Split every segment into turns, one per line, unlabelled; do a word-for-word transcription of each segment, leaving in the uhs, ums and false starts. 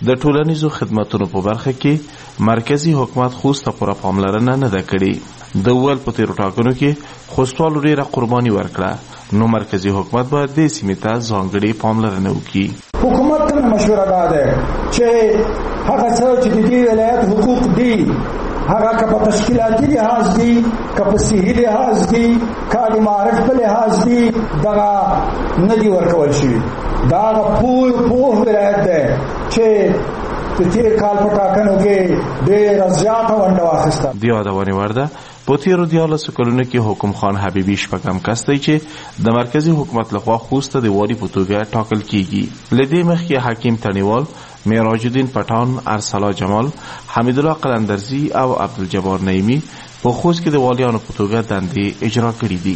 د ټولنیزو خدماتو په برخه کې مرکزی حکومت خوست پوره پاملرنه نه ده کړې. د ول په تیرو ټاکنو کې خوستوالو ډیره قرباني ورکړه، نو مرکزی حکومت باید د سیمې ته ځانګړې پاملرنه وکړي.
حکومت ته مشوره ده چې هغه څه چې د دې ولایت حقوق دي هغه که په تشکیلاتي لحاظ دي، که په صحي لحاظ دي، که د معرف په لحاظ دي، دغه نه دي ورکول شي. دا هغه پوه پوه ولایت دی چې د تېر کال په ټاکنو کې ډېره زیاته ونډه واخیسته.
د یادونې وړ ده په تېرو دیارلسو کلونو کې حکم خان حبیبي شپږم کس دی چې د مرکزي حکومت لخوا خوست ته د والي په توګه ټاکل کیږي. له دې مخکې حکیم تڼیوال، معراج الدین پټان، ارسلا جمال، حمید الله قلندرزي او عبدالجبار نعیمي په خوست کې د والیانو په توګه دندې اجرا کړې دي.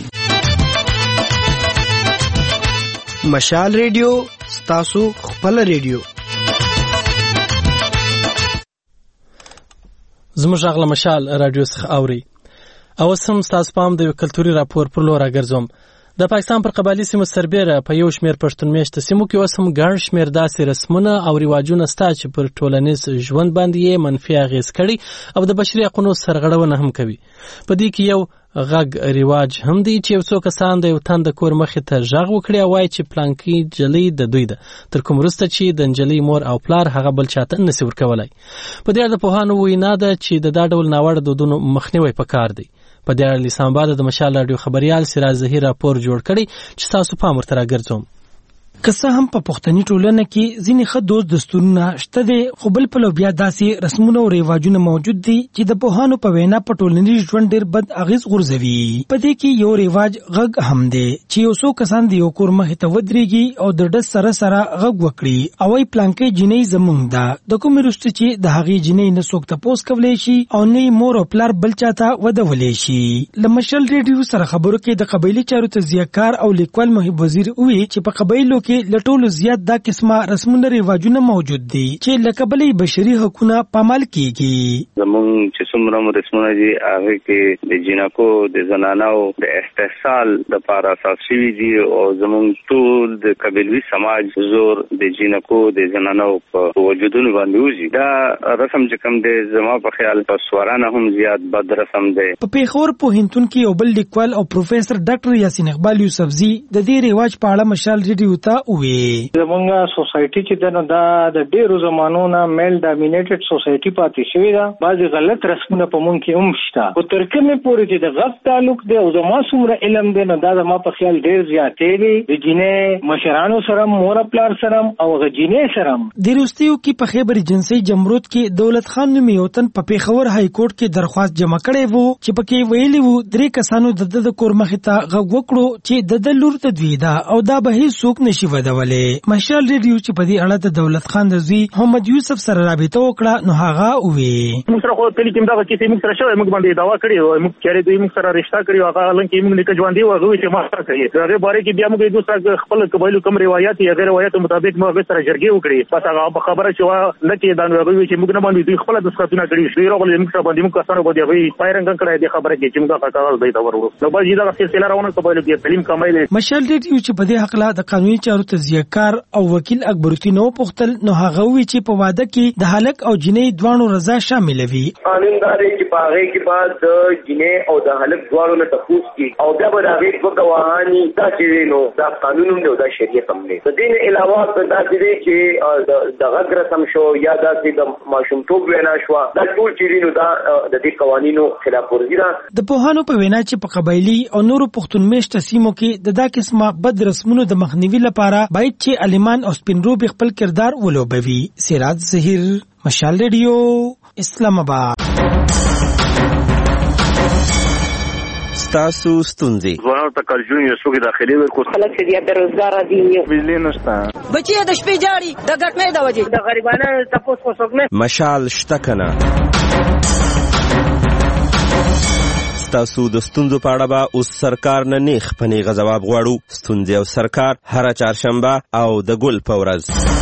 مشال ریډیو ستاسو خپل ریډیو.
زموږ غږ له مشال راډیو څخه اوري. او سم ستاسو پام د یو کلتوري راپور پر لور راګرځوم. د پاکستان پر قبایلي سیمو سربیره په یو شمېر پښتون میشته سیمو کې اوس هم ګڼ شمېر داسې رسمونه او رواجونه شته چې پر ټولنیز ژوند باندې یې منفي اغېز کړي او د بشري حقونو سرغړونه هم کوي. په دې کې یو غږ رواج هم دی چې یو څو کسان د یو تن د کور مخې ته غږ وکړي او وایي چې پلانکي نجلۍ د دوی ده، تر کوم وروسته چې د نجلۍ مور او پلار هغه بل چاته نشي ورکولی. په دې اړه د پوهانو وینا ده چې د دا ډول ناوړه دودونو مخنیوی پکار دی. په دې اړه اسلام آباد د مشال راډیو خبريال سراج ظهیر راپور جوړ کړی چې تاسو پام ورته راګرځوم.
که څه هم په پښتني ټولنه کې ځینې ښه دوست دستورونه شته دي، خو بل پلو بیا داسې رسمونه او رواجونه موجود دي چې د پوهانو په وینا په ټولنیز ژوند ډېر بد اغېز غورځوي. په دې کې یو رواج غږ هم دی چې یو څو کسان د یو کور مخې ته ودرېږي او د ډز سره سره غږ وکړي او وایي پلانکۍ جینۍ زموږ ده، د کومې وروسته چې د هغې جینۍ نه څوک تپوس کولی شي او نه مور او پلار بل چاته ودولی شي. له مشل ریډیو سره خبرو کې د قبایلي چارو تجزیهکار او لیکوال محب وزیر وویل چې په قبایلو کې لټولو زیات دا قسمه رسمونه رواجونه موجود دي چې لکه بلې بشري حقونه پامال کیږي.
زمونږ چې څومره رسمونه دي هغه کې د جنکو د زنانو د استحصال دپاره اساس شوي دي او زمونږ ټول د قبیلوي سماج زور د جنکو د زنانو په وجودونو باندې وځي. دا رسم چې کوم دی زما په خیال په سوارانه هم زیات بد رسم دی.
په پېښور پوهنتون کې یو بل لیکوال او پروفیسر ډاکټر یاسین اقبال یوسفزي د دې رواج په اړه مشال ریډیو ته وویل.
زمونږ سوسایټي چې ده نو دا د ډېرو زمانو نه میل ډامینیټډ سوسایټي پاتې شوې ده. بعضې غلط رسمونه په مونږ کې هم شته، خو تر کومې پورې چې د غږ تعلق دی او زما څومره علم دی نو دا زما په خیال ډېر زیاتې دی د جینۍ مشرانو سره، مور پلار سره او هغه جینۍ سره.
د وروستیو کې په خیبر جنسي جمرود کې دولت خان نومي یو تن په پېښور های کورټ کې درخواست جمع کړی و چې پکې ویلي وو درې کسانو د ده د کور مخې ته غږ وکړو چې د ده لور ته دوی ده او دا به هېڅوک نشي ودولی. مشال ریډیو چې په دې اړه د دولت خان د زوی محمد یوسف سره رابطه وکړه نو هغه وویل
موږ سره خو کلی کې دغه کیسې موږ سره شوی، موږ باندې دعوا کړې او موږ چېرې دوی موږ سره رشته کړې او هغه لنکې موږ نیکه ژوندي وو هغه چې ما سره کوي هغې باره کې بیا موږ دوی سره خپل قبایلو کوم روایات یې هغې روایاتو مطابق موږ هغې سره جرګې وکړې. بس هغه خبره چې وه لکې دا نو هغوی وایي چې موږ نه باندې دوی خپله دستخطونه کړي دوی راغلي موږ سره باندې موږ کسانو باندې هغوی پایرنګ کړی دې خبره کې چې موږ هغه کاغذ دوی ته ور وړو. نو بس دغه سلسله روانه قبایلو کې تعلیم کمی دی.
مشال ریډیو چې په دې هکله د قانوني چارو تجزیهکار او وکیل اکبرالدین نو پوښتل نو هغه وی چې په واده کې د هلک او جنۍ دواړو رضا شاملوي.
قانون دا دی چې په هغې کې به د جنۍ او د هلک دواړو نه تپوس کېږي او بیا به د هغې دوه ګواهاني دا چې دی نو دا قانون هم دی او دا شریعت هم دی. د دې نه علاوه داسې دی چې د غږ رسم شو یا داسې د ماشومتوب وینا شوه دا ټول چې دی نو دا د دې قوانینو خلاف ورزي ده.
د پوهانو په وینا چې په قبایلي او نورو پښتون میشته سیمو کې د دا قسمه بد رسمونو د مخنیوي لپاره باید چې عالمان او سپینروبي خپل کردار ولوبوي. سراج ظهیر، مشال ریډیو، اسلام آباد.
ستاسو ستونزې
ځوانانو ته کالجون یو څوک داخلي ورکړو،
خلک چې بیا بېروزګاره دي،
بجلي نشته،
بچي د شپې جاړي د ګټمې د وجې د غریبانو تپوس خو څوک نه.
مشال شته که نه؟ ستاسو د ستونزو په اړه به اوس سرکار نه نیغ په نیغه ځواب غواړو. ستونزې او سرکار هره چهارشنبه او د ګل په ورځ.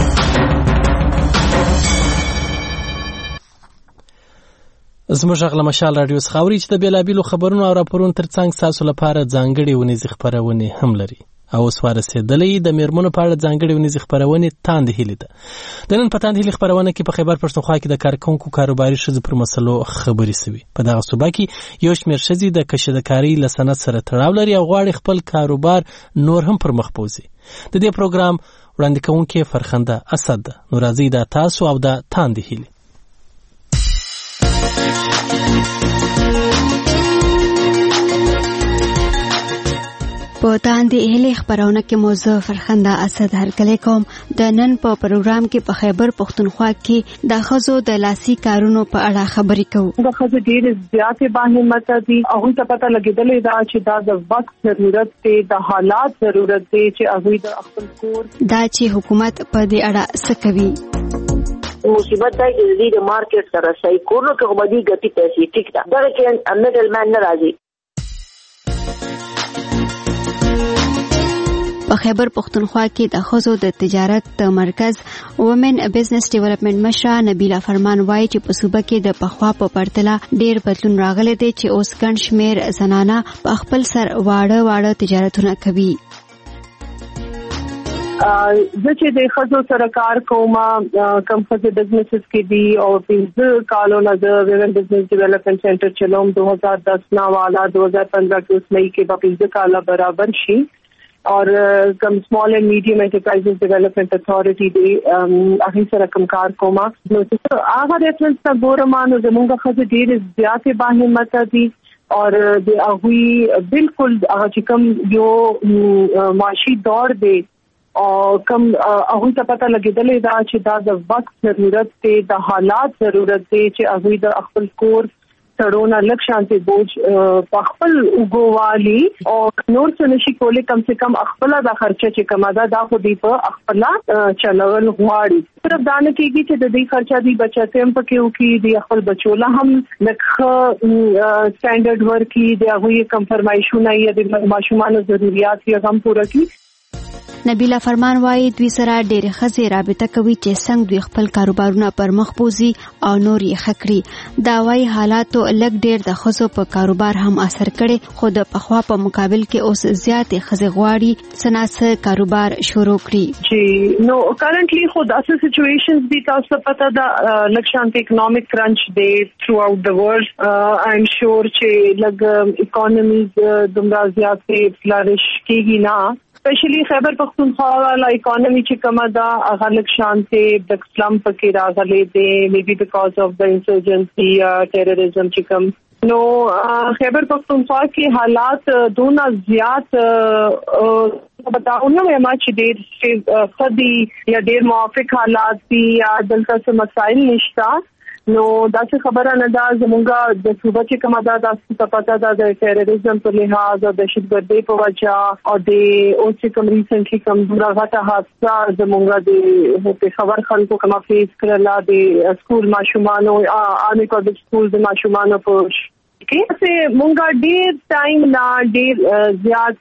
زموږ غږ له مشال راډیو څخه اوري چې د بېلابېلو خبرونو او راپورونو تر څنګ ستاسو لپاره ځانګړې ونیزې خپرونې هم لري. او اوس ورسېدلی د میرمنو په اړه ځانګړې ونیزې خپرونې تاندې هیلې ده. د نن په تاندې هیلې خپرونه کې په خیبر پښتونخوا کې د کارکوونکو کاروباري ښځو پر مسلو خبرې سوي. په دغه صوبه کې یو شمېر ښځې د کشدکارۍ له صنعت سره تړاو لري او غواړي خپل کاروبار نور هم پر مخ بوځي. د دې پروګرام وړاندې کوونکې فرخنده اسد ده. نو راځئ دا تاسو او د تاندې هیلې.
په تاندې هیلې خپرونه کې موضوع فرخنده اسد هرکلی کوم. د نن په پروګرام کې په خیبر پښتونخوا کې د ښځو د لاسي کارونو په اړه خبرې کوو.
د ښځو ډېرې زیاتې باهمته دي. هغوی ته پته لګېدلې ده چې دا د وخت ضرورت دی، د حالات ضرورت دی چې هغوی د خپل کور
دا چې حکومت په دې اړه څه کوي.
مصیبت دا چې د مارکیټ سره صحیح کورونو کې خو به دي ګټې پیسې ټیک ده، دغه کې میډل مین نه راځي.
په خیبر پښتونخوا کې د ښځو د تجارت د مرکز وومن بزنس ډیولپمنٹ مشره نبیله فرمان وایي چې په صوبه کې د پخوا په پرتله ډیر بدلون راغلی دی چې اوس ګڼ شمېر زنانه په خپل سر واړه واړه تجارتونه کوي.
زه چې د ښځو سره کار کوم کم ښځې بزنسز کې دي او پنځه کالو نه د وومن بزنس ډیولپمنٹ سینټر چلوم. دو هزار دس نه والا دو هزار پندرہ کې اوس مئی کې به پنځه کاله برابر شي. اور کم اسمال اینڈ میڈیم انٹرپرائزز ڈیولپمنٹ اتھارٹی دی هغې سره کوم کار کوم. نو هغه ریفرنس ته ګورم نو زموږ ښځې ډېرې زیاتې باهمته دي اور د هغوی بالکل هغه چې کوم یو معاشي دور دی او کوم هغوی ته پته لګېدلې ده چې دا د وخت ضرورت دی، د حالات ضرورت دی چې هغوی د خپل کور سړونه لږ شانتي بوج په خپل وګوالي او نور څه نشي کولی، کم سے کم خپل د خرچه چې کومه ده دا خو دی په خپل چلول غواړي. صرف دا نه کېږي چې د دې خرچه دی بچت هم پکې وکړي، د خپل بچو له هم لکه سټانډرډ ورکړي، د هغوی کم فرمایشونه یا د ماشومانو ضرورت یې هم پوره کړي.
نبیله فرمان وایي دوی سره ډېرې ښځې رابطه کوي چې څنګه دوی خپل کاروبارونه پر مخ بوځي او نور یې ښه کړي. دا وایي حالاتو لږ ډېر د ښځو په کاروبار هم اثر کړی، خو د پخوا په مقابل کې اوس زیاتې ښځې غواړي څه نه څه کاروبار شروع کړي.
جی نو کرنټلی خو داسې سچویشنز دي، تاسو ته پته ده لږ شانتې اکنامک کرنچ دی تھرو آؤٹ د ورلډ. آی ایم شور چې لږ اکانومیز دومره زیاتې فلریش کېږي نه، اسپیشلی خیبر پختونخوا والا اکانومی چې کومه ده هغه لږ شانتې د اسلام پکې راغلی دی، میبي بیکاز اف د انسرجنسي یا ټیرریزم چې کوم. نو خیبر پختونخوا کې حالات دونه زیات بتاؤ نه وایم چې ډېر ښه دي یا ډېر موافق حالات دي یا دلته څه مسایل نشته. نو داسې خبره نه ده. زمونږه د صوبه چې کومه ده داسې ته پته ده د ټیرریزم په لحاظ او دهشتګردۍ په وجه او د اوس چې کوم ریسنټلي کوم دومره غټه حادثه زمونږه د پېښور خلکو کومه فیس کړله د سکول ماشومانو آرمي پبلک سکول د ماشومانو په کې مونږه ډېر ټایم نه ډېر زیات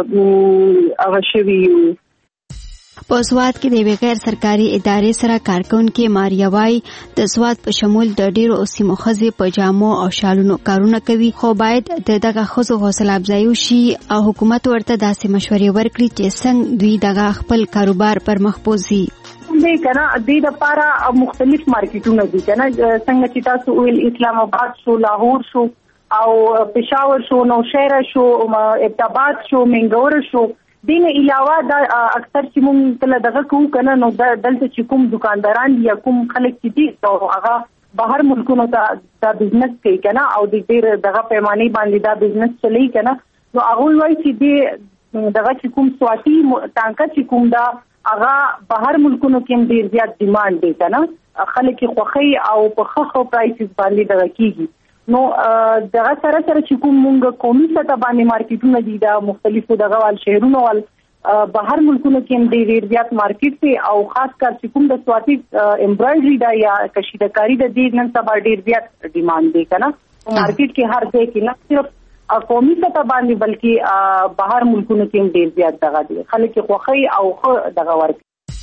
هغه شوي یو.
په سوات کې د غیر سرکاري ادارې سره کارکونکو ماریا وای د سوات په شمول د ډیرو سیمو ښځې په جامو او شالونو کارونه کوي، خو باید د دغه ښځو حوصله افزایي وشي او حکومت ورته داسې مشورې ورکړي چې څنګه دوی دغه خپل کاروبار پر مخ بوځي.
دې کنه د دې لپاره مختلف مارکیټونه دي کنه، څنګه چې تاسو ویل اسلام آباد شو، لاهور شو او پېښور شو، نوشهر شو، ابتاباد شو، منګور شو. دین علاوه دا اکثر چې مونږ کله دغه کوو کنه نو دلته چې کوم دکانداران یا کوم خلک چې دي هغه بهر ملکونو ته دا بزنس کوي کنه او د ډېر دغه پیمانه باندې دا بزنس چلی کنه. نو هغه وایي چې دغه چې کوم سواتی ټانکا چې کوم دا هغه بهر ملکونو کې ډېر زیات ډیماند دی کنه، خلک خوخي او په خخو پرایسز باندې دغه کیږي. نو دغه سره سره چې کوم مونږ قومي سطح باندې مارکیټونه دي دا مختلفو دغه وال شهرونو وال بهر ملکونو کې ډېر ډېر مارکیټ دی او خاص کر چې کوم د سواتی امبرایډري دا یا کشیدکاری د دې نن سبا ډېر زیات ډیماند دی کنه. مارکیټ کې هر ځای کې نه صرف قومي سطح باندې بلکې بهر ملکونو کې ډېر زیات دغه دي خلک خوخي او دغه ورک.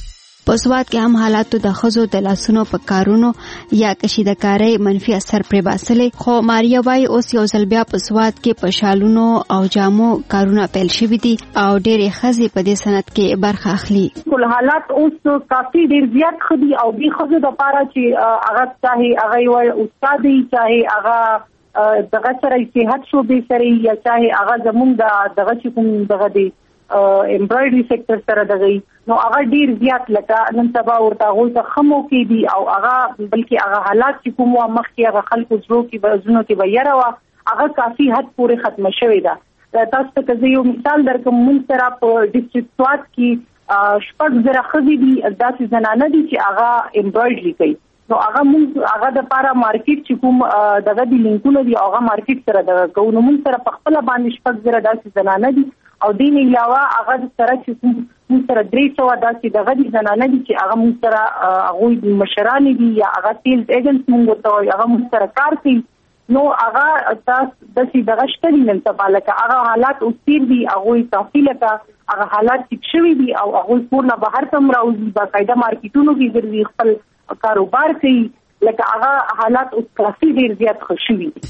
په سواد کې هم حالاتو د ښځو د لاسونو په کارونو یا کشیدکارۍ منفي اثر پرې باسلې، خو ماریا وایي اوس یو ځل بیا په سواد کې په شالونو او جامو کارونه پیل شوي دي او ډېرې ښځې په دې صنعت کې برخه اخلي.
ټول حالات اوس کافي ډېر زیات ښه دي او دې ښځو دپاره چې هغه چاهې هغه یوه استاد وي، چاهې هغه دغه سره صحت شعبې سره یا چاهې هغه زمونږ د دغه چې کوم دغه دی امبرايډري سېکټر سره دغه نو هغه ډیر زیات لکه نن سبا ورته هغوی ته ښه موقع دي او هغه بلکې هغه حالات چې کوم وه مخکې هغه خلکو زړو کې زړونو کې به یره وه هغه کافي حد پورې ختمه شوې ده. تاسو ته که زه یو مثال درکړم، موږ سره په ډسټرکټ سوات کې شپږ زره ښځې دي داسې زنانه دي چې هغه امبرايډري کوي. نو هغه موږ هغه دپاره مارکیټ چې کوم دغه دي لینکونه دي هغه مارکیټ سره دغه کوو. نو موږ سره په خپله باندې شپږ زره داسې زنانه دي او دې نه علاوه هغه سره چې کوم موږ سره درې سوه داسې دغه دي زنانه دي چې هغه موږ سره هغوی مشرانې دي یا هغه سیلز ایجنټس موږ ورته وایو، هغه موږ سره کار کوي. نو هغه تاسو داسې دغه شته دي نن سبا لکه هغه حالات اوس تېر دي، هغوی کافي لکه هغه حالات ټیک شوي دي او هغوی کور نه بهر ته هم راوځي، باقاعده مارکیټونو کې ګرځي، خپل کاروبار کوي، لکه هغه حالات اوس کافي ډېر زیات ښه شوي دي.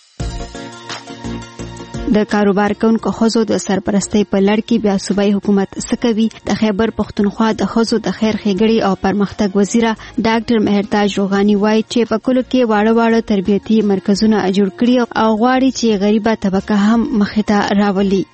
د کاروبار کوونکو ښځو د سرپرستۍ په لړ کې بیا صوبایي حکومت څه کوي؟ د خیبر پښتونخوا د ښځو د خیر ښېګړې او پرمختګ وزیره ډاکټر مهرتاج روغاني وایي چې په کلو کې واړه واړه تربیتي مرکزونه جوړ کړي او غواړي چې غریبه طبقه هم مخې ته راولي.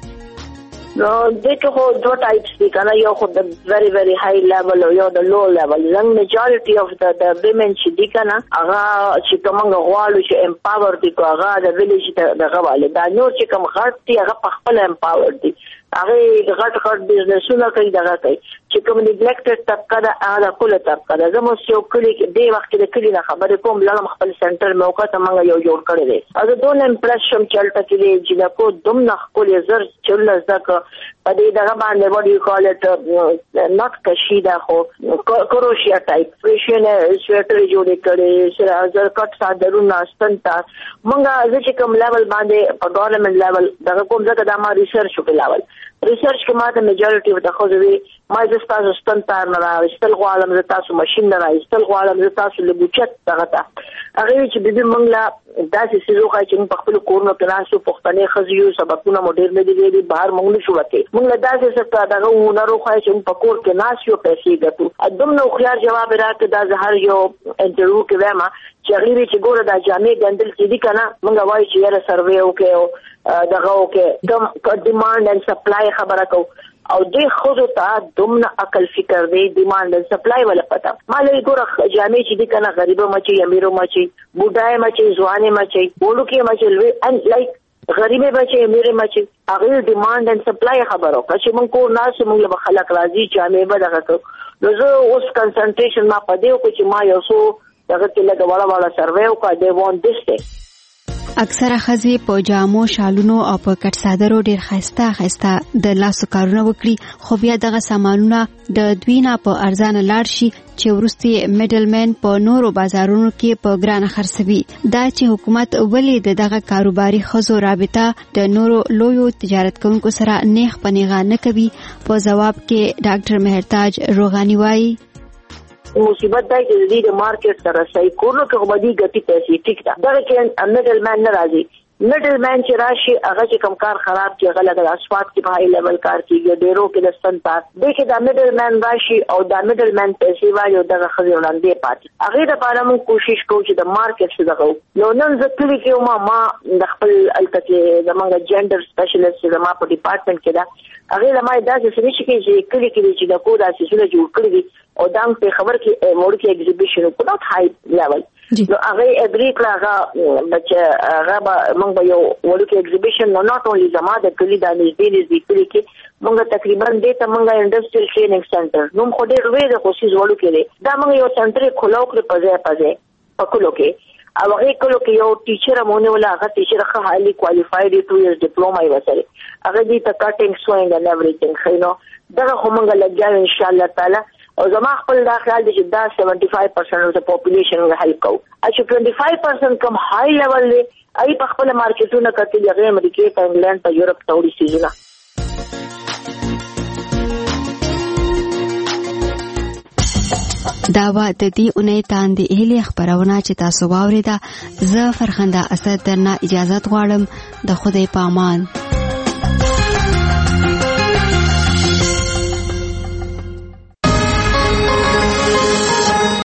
نو دغه خو دوه ټایپس دي کنه، یو خو د very very high level او یو د low level. زنګ majority of the the women چې دي کنه هغه چې کومه غواړي چې empower دي، هغه د village دغه والے دا نور چې کوم غټ دي هغه په خپل empower دي، هغه غټ غټ بزنسونه کوي دغه کوي. چې کوم neglected طبقه ده هغه کوله طبقه ده. زموږ یو کلی دی وخت د کلی نه خبرې کوم لاله خپل سنټر موقع ته موږ یو جوړ کړی دی او زه دونه امپرشن چلته کې چې دا کو دوم نه کولې زر چل زکه په دې دغه باندې what do you call it not کشیدا خو کروشیا ټایپ فیشن سویټر جوړې کړي سره زر کټ صادرونه استنتا موږ چې کوم لیول باندې په ګورنمنت لیول دغه کوم ځکه دا ما ریسرچ وکړل. ریسرچ کې ماته میجورټي of the خوځوي ما زه تاسو ستنتار نه راستل غواړم، زه تاسو ماشين نه راستل غواړم، زه تاسو لګوچت دغه تا هغه چې د دې منګلا داسې سيزوخه چې په خپل کورونو کې ناسو پښتنې خزيو سبقونه مډر نه دي بهر مونږ نشو وته مونږ داسې څه دغه ونرو خو چې په کور کې ناسو پیسې ګټو. ادم نو خيار جواب راکړه دا زهر یو انټرویو کې وایم چې غیري چې ګوره دا جامې ګندل چې دي کنه مونږ وایي چې یاره سروې وکړو دغه وکړو د ډیماند اند سپلای خبره کو او دې خود ته دومره عقل فکر دی ډیماند اند سپلای ولا پتا مالې ګوره جامې چې دي کنه غریبو مچي امیرو مچي بوډای مچي ځواني مچي وړو کې مچي لوي ان لایک غریبه بچي امیره مچي هغه ډیماند اند سپلای خبرو چې مونږ کو ناس مونږ به خلک راځي جامې به دغه کو نو زه اوس کنسنټریشن ما پدې کو چې ما یو څو دغه کې لګ والا والا سروې وکړ دی وان دس
اکثره ښځې په جامو شالونو او په کټ صادرو ډېر ښایسته ښایسته د لاسو کارونه وکړي، خو بیا دغه سامانونه د دوی نه په ارزانه لاړ شي چې وروسته میډل مین په نورو بازارونو کې په ګرانه خرڅوي. دا چې حکومت ولې د دغه کاروباري ښځو رابطه د نورو لویو تجارت کوونکو سره نیغ په نیغه نه کوي، په ځواب کې ډاکټر مهرتاج روغاني وایي
مصیبت دی چې د دې مارکیټ سره صحیح کورنو کې خو باندې ګټي پیسې ټیک ده دا کې میډل مین نه راځي. میډل مین چې راشي هغه چې کم کار خراب کې هغه لګا اسفات کې په هاي لیول کار کیږي ډیرو کې د سنتار دغه د میډل مین راشي او د میډل مین پیسې وایو دغه خزي وړاندې پاتې هغه د پاره موږ کوشش کوو چې د مارکیټ څخه دغه نو نن ځکه کې ما ما د خپل الکه د موږ جندر سپیشلیست د ما په ډپارټمنټ کې دا هغه د ما داسې څه شي چې کلی کې چې د کو داسې څه جوړ کړی دي او دا په خبر کې موږ کې ایگزیبیشن په نوت هاي لیول نو هغه اګری کړه هغه بچ هغه موږ به یو وړو کې ایگزیبیشن نو نوت اونلی زما د کلی د نږدې نږدې کلی کې موږ تقریبا دې ته موږ انډستریل ټریننګ سنټر نو خو ډېر وې د کوشش وړو کې دا موږ یو سنټر خلاو کړ په ځای په ځای په کلو کې او هغه کلو کې یو ټیچر مونږ ولا هغه ټیچر ښه هایلی کوالیفاید ټو ایئرز ډیپلوما یې وسره هغه دې ته کټینګ سوینګ اند ایوریثینګ خو نو دا هم موږ لګیا ان شاء الله تعالی او زما خپل دا خیال دی چې دا seventy-five percent of the population will help کو چې twenty-five percent کم هاي لیول دی ای په خپل مارکیټونه کتل هغه امریکا ته انګلند ته یورپ ته وړي سيزونه.
دا و د دې اونۍ تاندې هیلې خبرونه چې تاسو واورېده. زه فرخنده اسد درنه اجازت غواړم. د خدای په امان.